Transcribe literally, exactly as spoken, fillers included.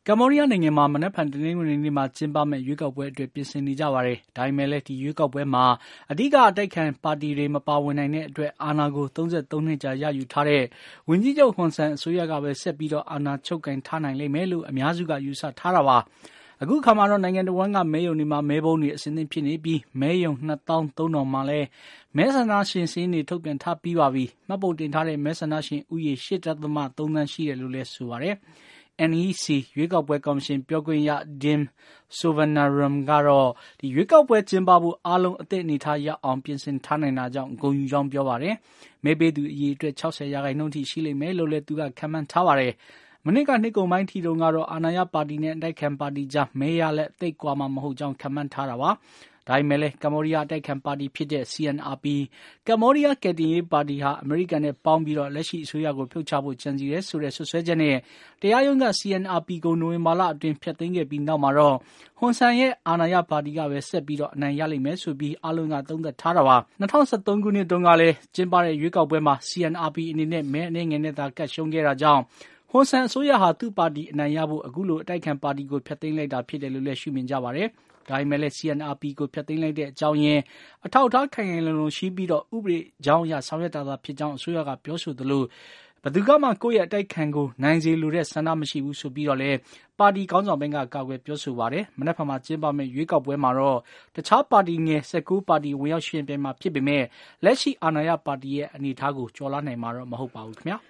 ကမ္ဘောဒီးယားနိုင်ငံမှာမနက်ဖြန်တနင်္ဂနွေနေ့မှာကျင်းပမယ့်ရွေးကောက်ပွဲအတွက်ပြင်ဆင်နေကြပါတယ်။ဒါပေမဲ့လည်းဒီရွေးကောက်ပွဲမှာအဓိကအတိုက်ခံပါတီတွေမပါဝင်နိုင်တဲ့အတွက်အာဏာကိုသုံးဆယ့်သုံးနှစ်ကြာရယူထားတဲ့ဝန်ကြီးချုပ်ဟွန်ဆန်အစိုးရကပဲဆက်ပြီးတော့အာဏာချုပ်ကိုင်ထားနိုင်လိမ့်မယ်လို့အများစုကယူဆထားတာပါ။အခုခါမှာတော့နိုင်ငံတော်ဝန်ကမဲယုံတွေမှာမဲပုံးတွေအစင်းသင်းဖြစ်နေပြီးမဲယုံနှစ်သောင်းသုံးထောင်မှာလည်းမဲဆန္ဒရှင်စည်းတွေထုတ်ပြန်ထားပြီးပါပြီ။မှတ်ပုံတင်ထားတဲ့မဲဆန္ဒရှင်ဥယေရှစ်ဒသမသုံးသန်းရှိတယ်လို့လည်းဆိုပါတယ်။ N E C ရွေးကောက်ပွဲကော်မရှင်ပြောခွင့်ရ Dim Sovanaram ကတော့ဒီရွေးကောက်ပွဲကျင်းပဖို့အားလုံးအသင့်အနေထားရအောင်ပြင်ဆင်ထားနိုင်တာကြောင့်ဂုဏ်ယူကြောင်းပြောပါတယ်။မဲပေးသူအရေအတွက်၆၀ရာခိုင်နှုန်းထိရှိလိမ့်မယ်လို့လည်းသူကခန့်မှန်းထားပါတယ်။မနေ့ကနှစ်ကုန်ပိုင်းထိတုန်းကတော့အာဏာရပါတီနဲ့အတိုက်ခံပါတီကြားမဲရလက်သိပ်ကွာမှာမဟုတ်ကြောင်းခန့်မှန်းထားတာပါ။ဒါပေမဲ့လည်းကမ္ဘောဒီးယားအတိုက်ခံပါတီဖြစ်တဲ့ C N R P ကမ္ဘောဒီးယားကယ်တင်ရေးပါတီဟာအမေရိကန်နဲ့ပေါင်းပြီးတော့လက်ရှိအစိုးရကိုဖြုတ်ချဖို့ကြံစည်ရဲဆိုတဲ့ဆွဆွဲချက်နဲ့တရားရုံးက C N R P ကိုနိုဝင်ဘာလအတွင်းဖျက်သိမ်းခဲ့ပြီးနောက်မှာတော့ဟွန်ဆန်ရဲ့အာဏာရပါတီကပဲဆက်ပြီးတော့အနိုင်ရလိမ့်မယ်ဆိုပြီးအားလုံးကသုံးသပ်ထားတာပါ။၂၀၁၃ခုနှစ်တုန်းကလည်းကျင်းပတဲ့ရွေးကောက်ပွဲမှာ C N R P အနေနဲ့မဲအနည်းငယ်နဲ့သာကတ်ရှုံးခဲ့တာကြောင့်ဟွန်ဆန်အစိုးရဟာသူ့ပါတီအနိုင်ရဖို့အခုလိုအတိုက်ခံပါတီကိုဖျက်သိမ်းလိုက်တာဖြစ်တယ်လို့လည်းရှုမြင်ကြပါတယ်။ဒါပေမဲ့လည်း C N R P ကိုဖျက်သိမ်းလိုက်တဲ့အကြောင်းရင်းအထောက်အထားခိုင်ခိုင်လုံလုံရှိပြီးတော့ဥပဒေကြောင်းအရဆောင်ရွက်တာသာဖြစ်ကြောင်းအစိုးရကပြောဆိုသလိုဘယ်သူကမှကိုယ့်ရဲ့အတိုက်ခံကိုနိုင်စေလိုတဲ့ဆန္ဒမရှိဘူးဆိုပြီးတော့လည်းပါတီခေါင်းဆောင်ဘက်ကကာကွယ်ပြောဆိုပါတယ်။မနက်ဖြန်မှာကျင်းပမယ့်ရွေးကောက်ပွဲမှာတော့တခြားပါတီငယ်၁၉ပါတီဝင်ရောက်ရှင်ပြိုင်မှာဖြစ်ပေမဲ့လက်ရှိအာဏာရပါတီရဲ့အနေအထားကိုကျော်လွှားနိုင်မှာတော့မဟုတ်ပါဘူးခင်ဗျာ။